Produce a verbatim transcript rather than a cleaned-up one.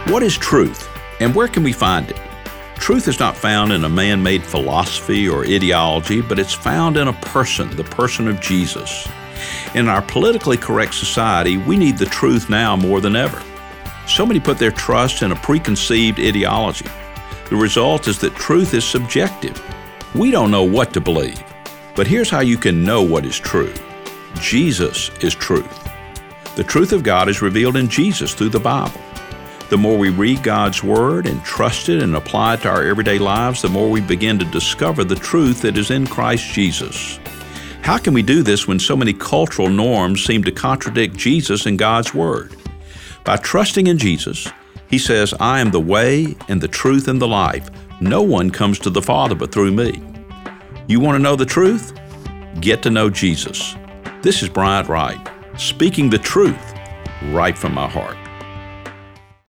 What is truth, and where can we find it? Truth is not found in a man-made philosophy or ideology, but it's found in a person, the person of Jesus. In our politically correct society, we need the truth now more than ever. So many put their trust in a preconceived ideology. The result is that truth is subjective. We don't know what to believe. But here's how you can know what is true. Jesus is truth. The truth of God is revealed in Jesus through the Bible. The more we read God's Word and trust it and apply it to our everyday lives, the more we begin to discover the truth that is in Christ Jesus. How can we do this when so many cultural norms seem to contradict Jesus and God's Word? By trusting in Jesus, He says, "I am the way and the truth and the life. No one comes to the Father but through me." You want to know the truth? Get to know Jesus. This is Bryant Wright, speaking the truth right from my heart.